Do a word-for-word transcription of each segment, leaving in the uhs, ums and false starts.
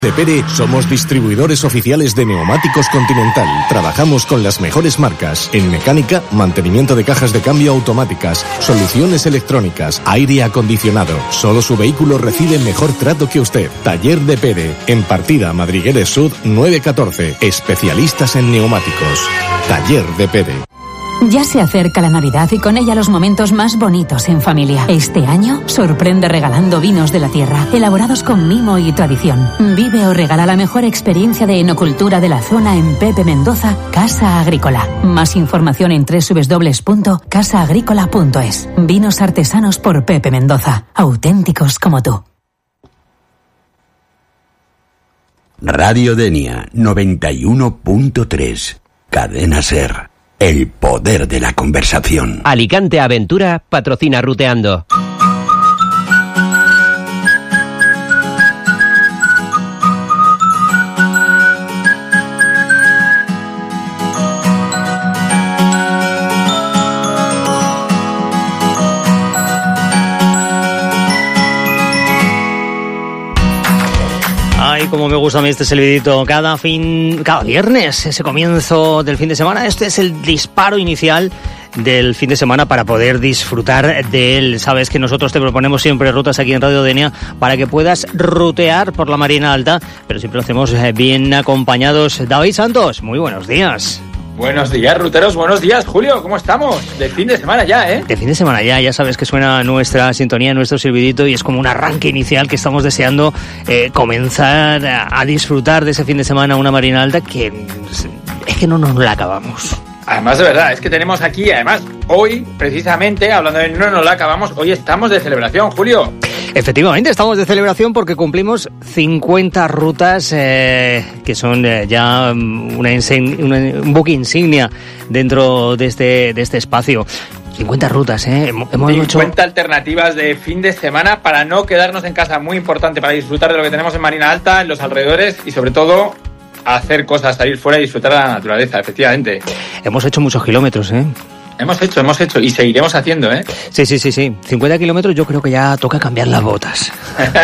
De Pere somos distribuidores oficiales de neumáticos Continental. Trabajamos con las mejores marcas en mecánica, mantenimiento de cajas de cambio automáticas, soluciones electrónicas, aire acondicionado. Solo su vehículo recibe mejor trato que usted. Taller de Pere, en Partida Madrigueres Sud nueve catorce. Especialistas en neumáticos. Taller de Pere. Ya se acerca la Navidad y con ella los momentos más bonitos en familia. Este año sorprende regalando vinos de la tierra, elaborados con mimo y tradición. Vive o regala la mejor experiencia de enocultura de la zona en Pepe Mendoza, Casa Agrícola. Más información en doble u doble u doble u punto casa agrícola punto es. Vinos artesanos por Pepe Mendoza, auténticos como tú. Radio Denia noventa y uno punto tres. Cadena Ser. El poder de la conversación. Alicante Aventura patrocina Ruteando. Ay, como me gusta a mí este silbidito. Cada fin, cada viernes, ese comienzo del fin de semana. Este es el disparo inicial del fin de semana para poder disfrutar de él. Sabes que nosotros te proponemos siempre rutas aquí en Radio Denia para que puedas rutear por la Marina Alta, pero siempre lo hacemos bien acompañados. David Santos, muy buenos días. Buenos días, ruteros, buenos días, Julio, ¿cómo estamos? De fin de semana ya, ¿eh? De fin de semana ya, ya sabes que suena nuestra sintonía, nuestro silbidito, y es como un arranque inicial que estamos deseando eh, comenzar a, a disfrutar de ese fin de semana, una Marina Alta que es que no nos la acabamos. Además, de verdad, es que tenemos aquí, además, hoy, precisamente, hablando de no nos la acabamos, hoy estamos de celebración, Julio. Efectivamente, estamos de celebración porque cumplimos cincuenta rutas eh, que son eh, ya una, insign- una un buque insignia dentro de este, de este espacio. cincuenta rutas, ¿eh? Hemos cincuenta hecho... alternativas de fin de semana para no quedarnos en casa, muy importante, para disfrutar de lo que tenemos en Marina Alta, en los alrededores y sobre todo hacer cosas, salir fuera y disfrutar de la naturaleza, efectivamente. Hemos hecho muchos kilómetros, ¿eh? Hemos hecho, hemos hecho y seguiremos haciendo, ¿eh? Sí, sí, sí, sí. cincuenta kilómetros yo creo que ya toca cambiar las botas.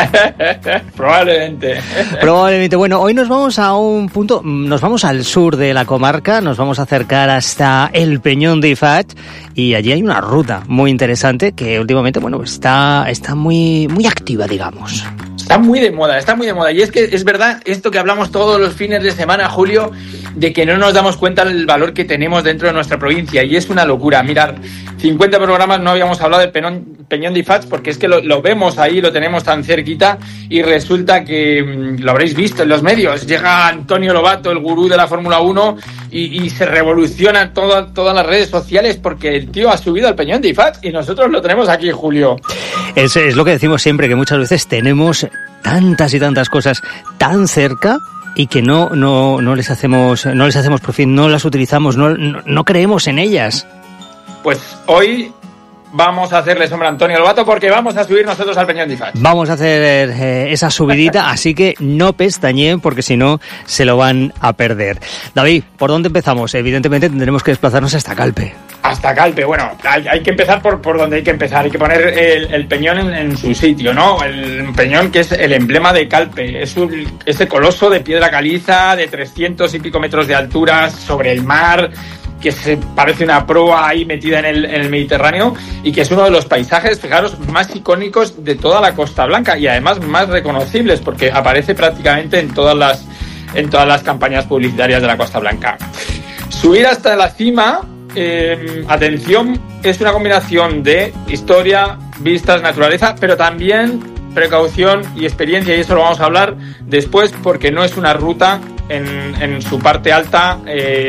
Probablemente. Probablemente. Bueno, hoy nos vamos a un punto, nos vamos al sur de la comarca, nos vamos a acercar hasta el Peñón de Ifach y allí hay una ruta muy interesante que últimamente, bueno, está, está muy, muy activa, digamos. Está muy de moda, está muy de moda. Y es que es verdad esto que hablamos todos los fines de semana, Julio, de que no nos damos cuenta del valor que tenemos dentro de nuestra provincia. Y es una locura. Mirad, cincuenta programas no habíamos hablado del Peñón, Peñón de Ifach porque es que lo, lo vemos ahí, lo tenemos tan cerquita y resulta que, mmm, lo habréis visto en los medios, llega Antonio Lobato, el gurú de la Fórmula uno, y, y se revoluciona toda, todas las redes sociales porque el tío ha subido al Peñón de Ifach y nosotros lo tenemos aquí, Julio. Es, es lo que decimos siempre, que muchas veces tenemos tantas y tantas cosas tan cerca y que no no no les hacemos no les hacemos por fin, no las utilizamos, no, no, no creemos en ellas. Pues hoy vamos a hacerle sombra a Antonio Lobato porque vamos a subir nosotros al Peñón de Ifach. Vamos a hacer eh, esa subidita, así que no pestañeen porque si no se lo van a perder. David, ¿por dónde empezamos? Evidentemente tendremos que desplazarnos hasta Calpe. Hasta Calpe, bueno, hay, hay que empezar por, por donde hay que empezar, hay que poner el, el peñón en, en su sitio, ¿no? El peñón que es el emblema de Calpe, es un, ese coloso de piedra caliza de trescientos y pico metros de altura sobre el mar, que se parece una proa ahí metida en el, en el Mediterráneo y que es uno de los paisajes, fijaros, más icónicos de toda la Costa Blanca y además más reconocibles porque aparece prácticamente en todas las, en todas las campañas publicitarias de la Costa Blanca. Subir hasta la cima, eh, atención, es una combinación de historia, vistas, naturaleza, pero también precaución y experiencia, y eso lo vamos a hablar después porque no es una ruta en, en su parte alta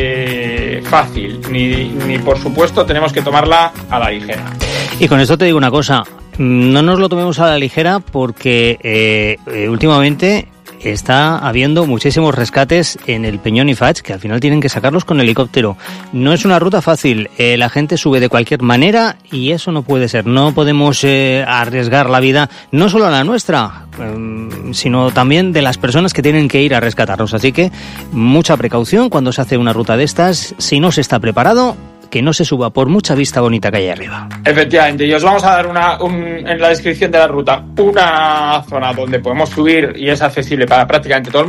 eh, fácil, ni, ni por supuesto tenemos que tomarla a la ligera. Y con esto te digo una cosa, no nos lo tomemos a la ligera porque eh, eh, últimamente está habiendo muchísimos rescates en el Peñón Ifach que al final tienen que sacarlos con helicóptero. No es una ruta fácil, eh, la gente sube de cualquier manera y eso no puede ser. No podemos eh, arriesgar la vida, no solo la nuestra, eh, sino también de las personas que tienen que ir a rescatarnos. Así que mucha precaución cuando se hace una ruta de estas. Si no se está preparado, que no se suba por mucha vista bonita que hay arriba. Efectivamente, y os vamos a dar una, un, en la descripción de la ruta una zona donde podemos subir y es accesible para prácticamente todo el mundo.